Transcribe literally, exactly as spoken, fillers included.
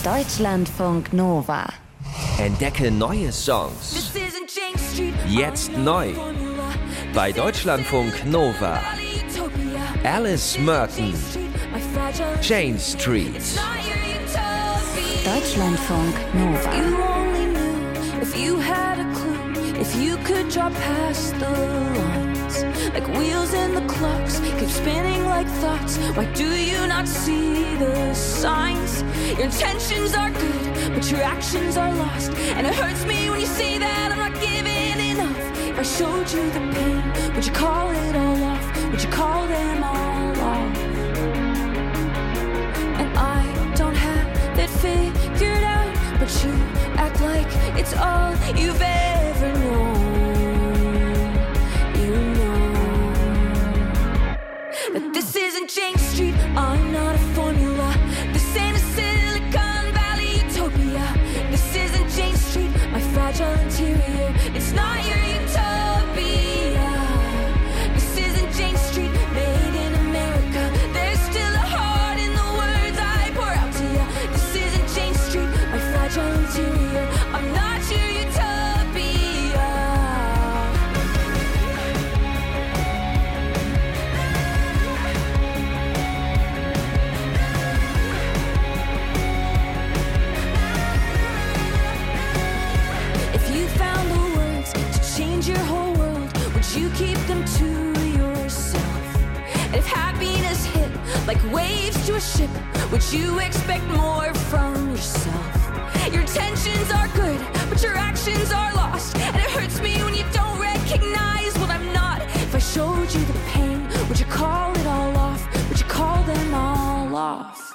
Deutschlandfunk Nova. Entdecke neue Songs. Jetzt neu. Bei Deutschlandfunk Nova. Alice Merton. Jane Street. Deutschlandfunk Nova. If you had a clue, if you could draw past the lines, like wheels in the clocks, keep spinning like thoughts. Why do you not see the signs? Your intentions are good, but your actions are lost. And it hurts me when you say that I'm not giving enough. If I showed you the pain, would you call it all off? Would you call them all off? And I don't have it figured out, but you act like it's all you've ever known. You know that this isn't Jane Street, I'm not a formula. This ain't a Silicon Valley utopia. This isn't Jane Street, my fragile interior. It's not your utopia. This isn't Jane Street, made in America. There's still a heart in the words I pour out to you. This isn't Jane Street, my fragile interior. I'm not your utopia. If you found the words to change your whole world, would you keep them to yourself? And if happiness hit like waves to a ship, would you expect more from yourself? Your intentions are good, but your actions are lost. And it hurts me when you don't recognize what I'm not. If I showed you the pain, would you call it all off? Would you call them all off?